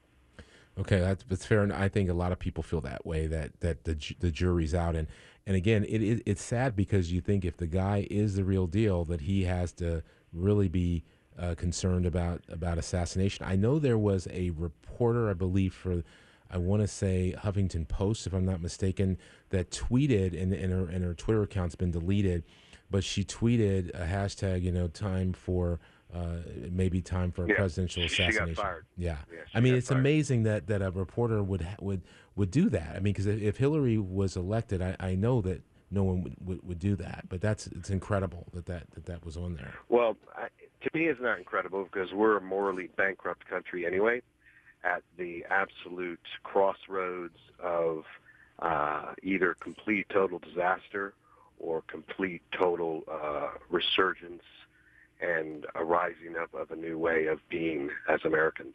Okay, that's, that's fair. And I think a lot of people feel that way, that that the the jury's out. And and again, it, it it's sad because you think if the guy is the real deal, that he has to really be uh, concerned about about assassination. I know there was a reporter, I believe, for I want to say Huffington Post, if I'm not mistaken, that tweeted, and, and, her, and her Twitter account's been deleted, but she tweeted a hashtag, you know, time for uh, maybe time for a Yeah, presidential she- she got assassination. fired. Yeah, Yeah, she I mean, got it's fired. amazing that that a reporter would ha- would would do that. I mean, because if Hillary was elected, I, I know that no one would, would, would do that. But that's it's incredible that that, that, that was on there. Well, I, to me, it's not incredible because we're a morally bankrupt country anyway, at the absolute crossroads of uh, either complete total disaster or complete total uh, resurgence and a rising up of a new way of being as Americans.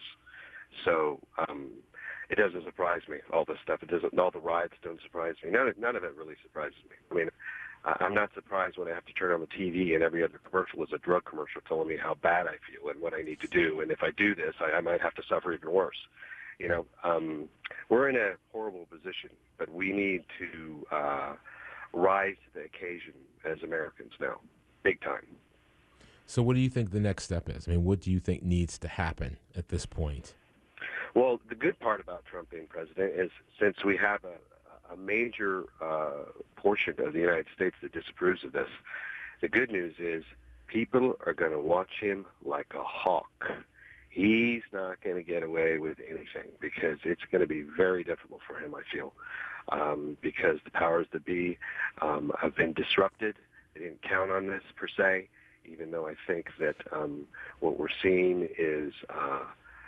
So um, it doesn't surprise me, all this stuff. It doesn't. All the riots don't surprise me. None of, none of it really surprises me. I mean, I- I'm not surprised when I have to turn on the T V and every other commercial is a drug commercial telling me how bad I feel and what I need to do. And if I do this, I, I might have to suffer even worse. You know, um, we're in a horrible position, but we need to uh, rise to the occasion as Americans now, big time. So, what do you think the next step is? I mean, what do you think needs to happen at this point? Well, the good part about Trump being president is since we have a, a major uh, portion of the United States that disapproves of this, the good news is people are going to watch him like a hawk. He's not going to get away with anything because it's going to be very difficult for him, I feel, um, because the powers that be um, have been disrupted. They didn't count on this per se, even though I think that um, what we're seeing is uh,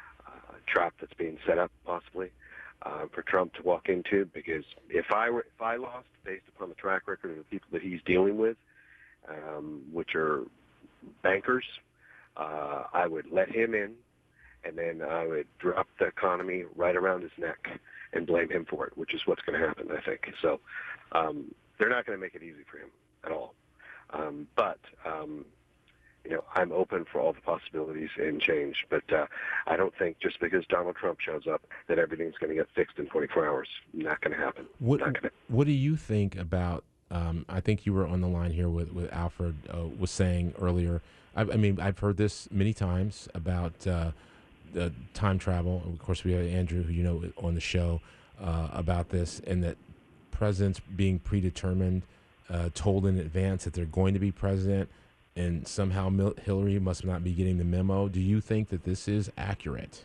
a trap that's being set up possibly uh, for Trump to walk into. Because if I were, if I lost based upon the track record of the people that he's dealing with, um, which are bankers, uh, I would let him in, and then I would drop the economy right around his neck and blame him for it, which is what's going to happen, I think. So um, they're not going to make it easy for him at all. Um, but um, you know, I'm open for all the possibilities and change, but uh, I don't think just because Donald Trump shows up that everything's going to get fixed in twenty-four hours. Not going to happen. What Not gonna. What do you think about? Um, I think you were on the line here with with Alfred uh, was saying earlier. I, I mean, I've heard this many times about uh, the time travel. Of course, we have Andrew, who you know on the show uh, about this, and that presidents being predetermined, uh, told in advance that they're going to be president. And somehow Hillary must not be getting the memo. Do you think that this is accurate?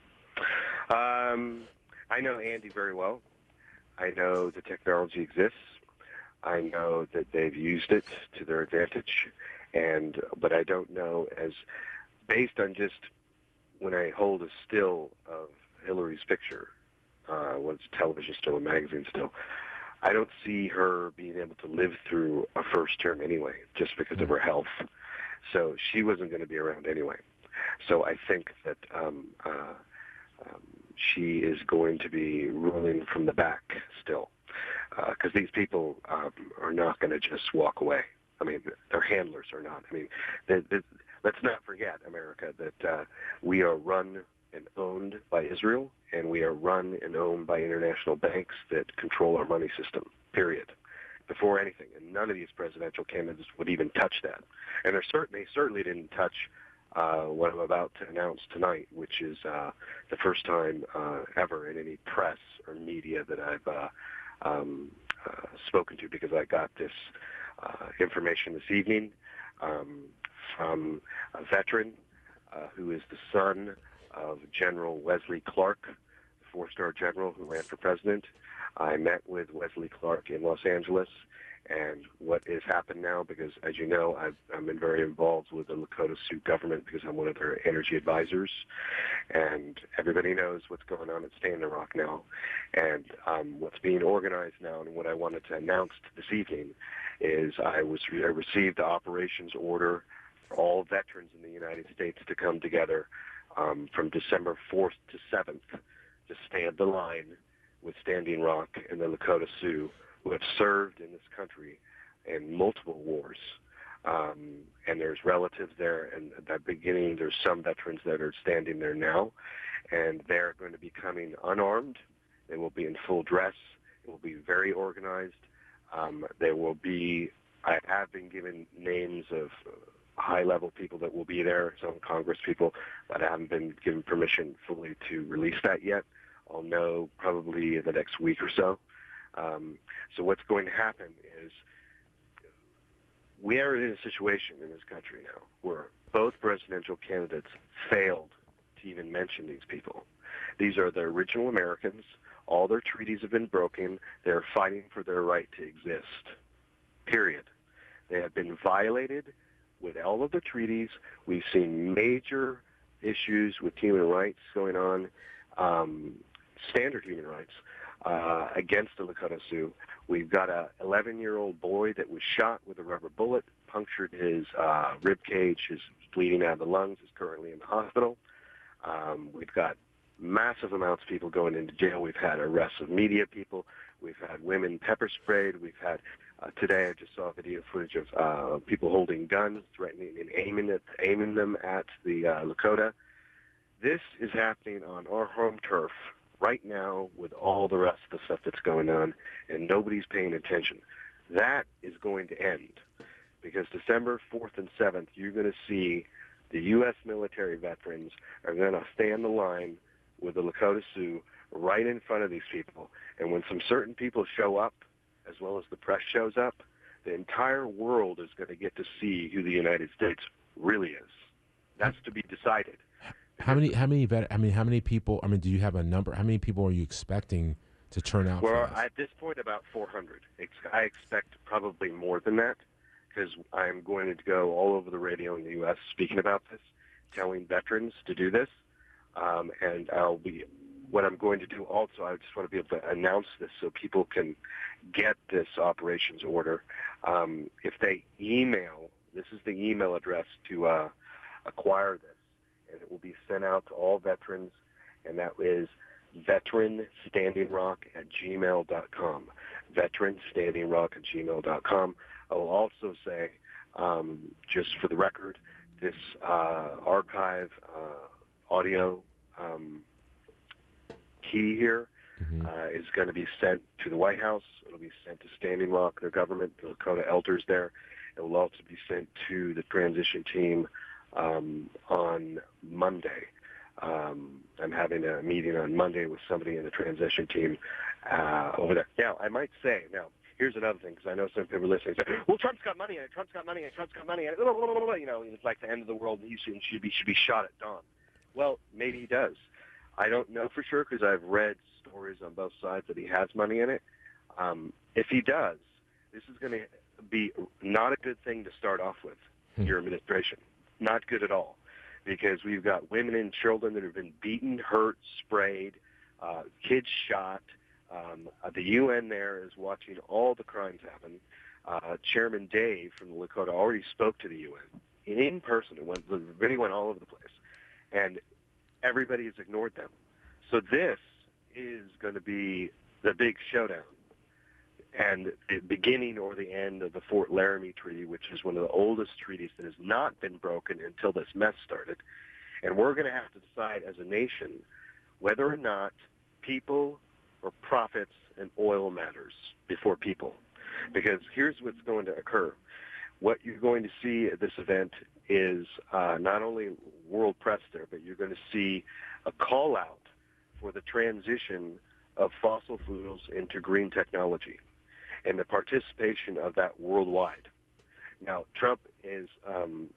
Um, I know Andy very well. I know the technology exists. I know that they've used it to their advantage, and but I don't know as based on just when I hold a still of Hillary's picture, uh, when it's television still, a magazine still. I don't see her being able to live through a first term anyway, just because of her health. So she wasn't going to be around anyway. So I think that um, uh, um, she is going to be ruling from the back still, because uh, these people um, are not going to just walk away. I mean, their handlers are not. I mean, they, they, let's not forget, America, that uh, we are run and owned by Israel, and we are run and owned by international banks that control our money system, period, before anything. And none of these presidential candidates would even touch that. And they certainly, certainly didn't touch uh, what I'm about to announce tonight, which is uh, the first time uh, ever in any press or media that I've uh, um, uh, spoken to, because I got this uh, information this evening um, from a veteran uh, who is the son of General Wesley Clark, the four-star general who ran for president. I met with Wesley Clark in Los Angeles, and what has happened now, because as you know, I've, I've been very involved with the Lakota Sioux government because I'm one of their energy advisors, and everybody knows what's going on at Standing Rock now, and um, what's being organized now, and what I wanted to announce this evening is I was I received the operations order for all veterans in the United States to come together Um, from December fourth to seventh to stand the line with Standing Rock and the Lakota Sioux, who have served in this country in multiple wars. Um, and there's relatives there, and at that beginning there's some veterans that are standing there now, and they're going to be coming unarmed. They will be in full dress. It will be very organized. Um, there will be, I have been given names of high-level people that will be there, some Congress people, but I haven't been given permission fully to release that yet. I'll know probably in the next week or so. Um, so what's going to happen is we are in a situation in this country now where both presidential candidates failed to even mention these people. These are the original Americans. All their treaties have been broken. They're fighting for their right to exist, period. They have been violated with all of the treaties. We've seen major issues with human rights going on, um, standard human rights, uh, against the Lakota Sioux. We've got a eleven-year-old boy that was shot with a rubber bullet, punctured his uh, rib cage, is bleeding out of the lungs, is currently in the hospital. Um, we've got massive amounts of people going into jail. We've had arrests of media people. We've had women pepper sprayed. We've had, uh, today I just saw video footage of uh, people holding guns, threatening and aiming, at, aiming them at the uh, Lakota. This is happening on our home turf right now with all the rest of the stuff that's going on, and nobody's paying attention. That is going to end because December fourth and seventh, you're going to see the U S military veterans are going to stand the line with the Lakota Sioux right in front of these people. And when some certain people show up, as well as the press shows up, the entire world is going to get to see who the United States really is. That's to be decided. How many? How many? Vet, I mean, how many people? I mean, do you have a number? How many people are you expecting to turn out? Well, for this? at this point, about four hundred. I expect probably more than that because I'm going to go all over the radio in the U S speaking about this, telling veterans to do this. Um, and I'll be, what I'm going to do also, I just want to be able to announce this so people can get this operations order. Um, if they email, this is the email address to uh, acquire this, and it will be sent out to all veterans, and that is veteran standing rock at gmail dot com. veteran standing rock at gmail dot com. I will also say, um, just for the record, this uh, archive uh, audio um, key here mm-hmm. uh, is going to be sent to the White House. It'll be sent to Standing Rock, their government, the Lakota elders there. It will also be sent to the transition team um, on Monday. Um, I'm having a meeting on Monday with somebody in the transition team uh, over there. Now, I might say, now, here's another thing, because I know some people are listening say, well, Trump's got money, and Trump's got money, and Trump's got money, and blah, blah, blah, blah, you know, it's like the end of the world, and he should, should, be, should be shot at dawn. Well, maybe he does. I don't know for sure, because I've read stories on both sides that he has money in it. Um, if he does, this is going to be not a good thing to start off with, hmm. your administration. Not good at all, because we've got women and children that have been beaten, hurt, sprayed, uh, kids shot. Um, uh, the U N there is watching all the crimes happen. Uh, Chairman Dave from the Lakota already spoke to the U N in person. It went, the video went all over the place, and everybody has ignored them. So this is going to be the big showdown, and the beginning or the end of the Fort Laramie Treaty, which is one of the oldest treaties that has not been broken until this mess started. And we're going to have to decide as a nation whether or not people or profits and oil matters before people. Because here's what's going to occur. What you're going to see at this event is uh, not only world press there, but you're going to see a call out for the transition of fossil fuels into green technology and the participation of that worldwide. Now, Trump is, um,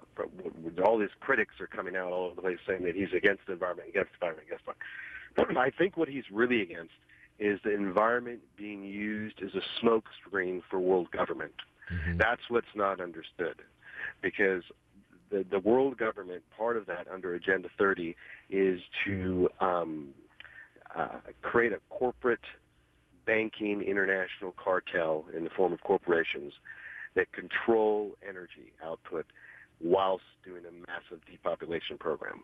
all his critics are coming out all over the place saying that he's against the environment, against the environment, against the environment. I think what he's really against is the environment being used as a smokescreen for world government. Mm-hmm. That's what's not understood, because the, the world government, part of that under Agenda thirty, is to um, uh, create a corporate banking international cartel in the form of corporations that control energy output whilst doing a massive depopulation program.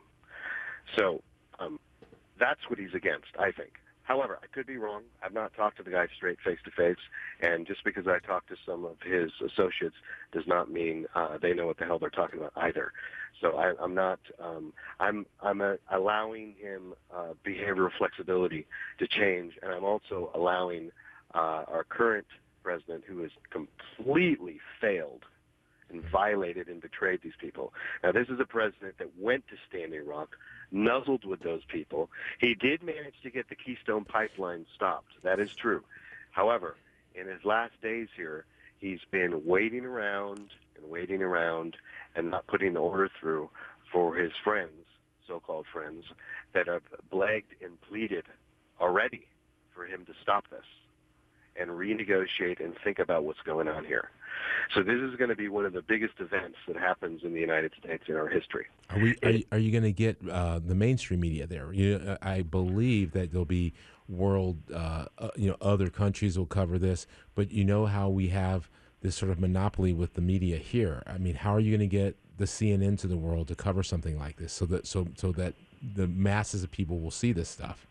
So um, that's what he's against, I think. However, I could be wrong. I've not talked to the guy straight face-to-face, and just because I talked to some of his associates does not mean uh, they know what the hell they're talking about either. So I, I'm not. Um, I'm I'm uh, allowing him uh, behavioral flexibility to change, and I'm also allowing uh, our current president, who has completely failed and violated and betrayed these people. Now, this is a president that went to Standing Rock, nuzzled with those people. He did manage to get the Keystone Pipeline stopped. That is true. However, in his last days here, he's been waiting around and waiting around and not putting the order through for his friends, so-called friends, that have begged and pleaded already for him to stop this and renegotiate and think about what's going on here. So this is going to be one of the biggest events that happens in the United States in our history. Are we? Are, you- are you going to get uh, the mainstream media there? You, I believe that there'll be world, uh, uh, you know, other countries will cover this. But you know how we have this sort of monopoly with the media here. I mean, how are you going to get the C N N to the world to cover something like this, so that so so that the masses of people will see this stuff?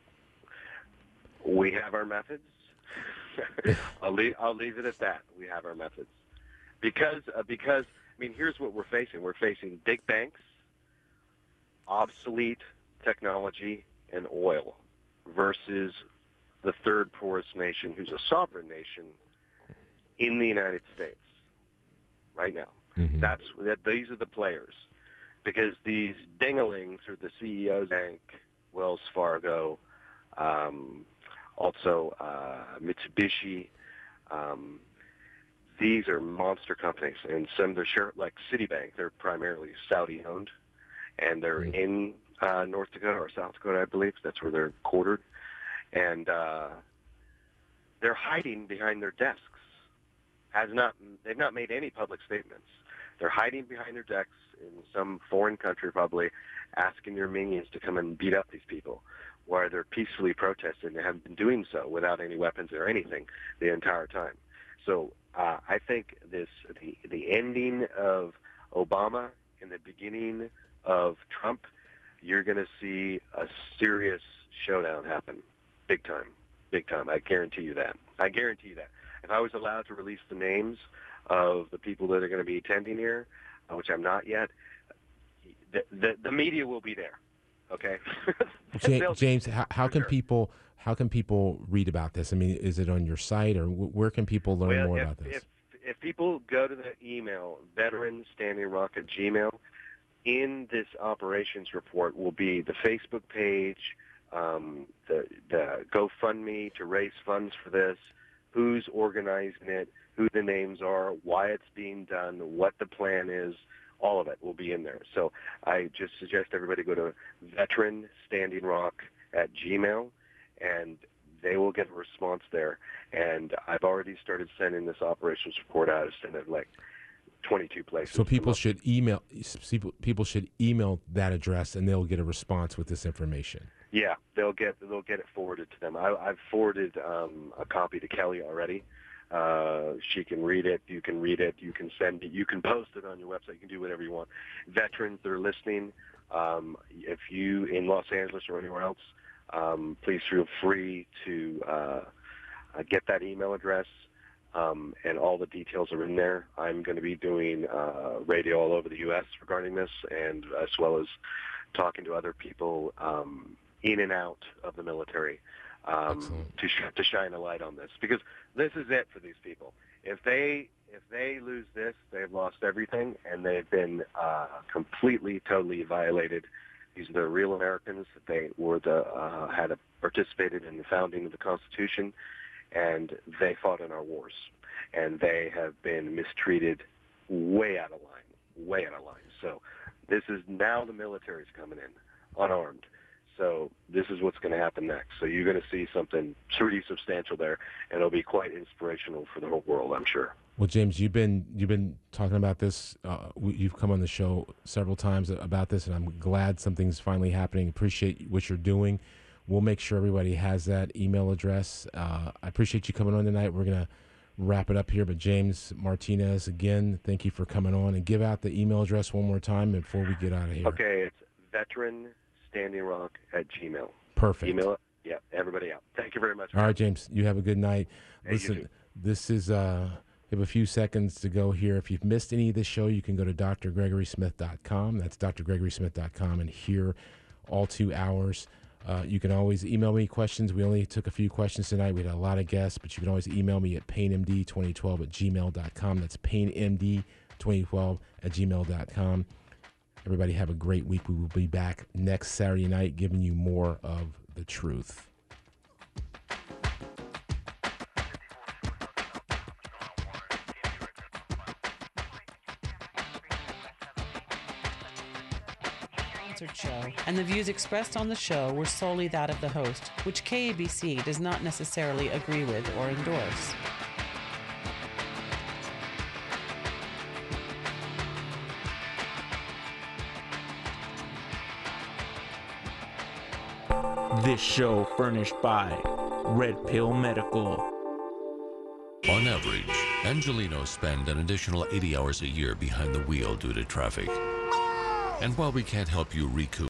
We have our methods. I'll leave. I'll leave it at that. We have our methods. Because, uh, because I mean, here's what we're facing. We're facing big banks, obsolete technology, and oil versus the third poorest nation, who's a sovereign nation in the United States right now. Mm-hmm. That's that. These are the players. Because these dinglings are the C E Os, Bank, Wells Fargo, um, also uh, Mitsubishi. Um, These are monster companies, and some they're share, like Citibank. They're primarily Saudi-owned, and they're mm-hmm. in uh, North Dakota or South Dakota, I believe. That's where they're quartered, and uh, they're hiding behind their desks. Has not they've not made any public statements. They're hiding behind their desks in some foreign country, probably asking their minions to come and beat up these people, while they're peacefully protesting. They haven't been doing so without any weapons or anything the entire time. So. Uh, I think this the the ending of Obama and the beginning of Trump, you're going to see a serious showdown happen, big time, big time. I guarantee you that. I guarantee you that. If I was allowed to release the names of the people that are going to be attending here, uh, which I'm not yet, the the, the media will be there. Okay. James, James, how, how can people how can people read about this? I mean, is it on your site, or w- where can people learn well, more if, about this? If, if people go to the email veteran standing rock at Gmail, in this operations report will be the Facebook page, um, the the GoFundMe to raise funds for this, who's organizing it, who the names are, why it's being done, what the plan is. All of it will be in there. So I just suggest everybody go to veteran standing rock at Gmail, and they will get a response there. And I've already started sending this operations report out. I've sent it like twenty-two places. So people should email people should email that address, and they'll get a response with this information. Yeah, they'll get they'll get it forwarded to them. I, I've forwarded um, a copy to Kelly already. Uh, she can read it. You can read it. You can send it. You can post it on your website. You can do whatever you want. Veterans that are listening, um, if you in Los Angeles or anywhere else, um, please feel free to uh, uh, get that email address, um, and all the details are in there. I'm going to be doing uh, radio all over the U S regarding this, and as well as talking to other people um, in and out of the military. Um, to sh- to shine a light on this, because this is it for these people. If they if they lose this, they've lost everything, and they've been uh, completely, totally violated. These are the real Americans. They were the uh, had a, participated in the founding of the Constitution, and they fought in our wars, and they have been mistreated way out of line, way out of line. So this is now the military's coming in, unarmed. So this is what's going to happen next. So you're going to see something pretty substantial there, and it'll be quite inspirational for the whole world, I'm sure. Well, James, you've been you've been talking about this. Uh, you've come on the show several times about this, and I'm glad something's finally happening. Appreciate what you're doing. We'll make sure everybody has that email address. Uh, I appreciate you coming on tonight. We're going to wrap it up here, but James Martinez, again, thank you for coming on, and give out the email address one more time before we get out of here. Okay, it's veteran standing rock at Gmail. Perfect. Email it. Yeah, everybody out. Thank you very much. All right, James, you have a good night. Hey, Listen, this is, uh, we have a few seconds to go here. If you've missed any of this show, you can go to d r gregory smith dot com. That's d r gregory smith dot com, and hear all two hours. Uh, you can always email me questions. We only took a few questions tonight. We had a lot of guests, but you can always email me at pain m d twenty twelve at gmail dot com. That's pain m d twenty twelve at gmail dot com. Everybody have a great week. We will be back next Saturday night giving you more of the truth. sponsored show, and the views expressed on the show were solely that of the host, which K A B C does not necessarily agree with or endorse. This show furnished by Red Pill Medical. On average, Angelinos spend an additional eighty hours a year behind the wheel due to traffic. And while we can't help you recoup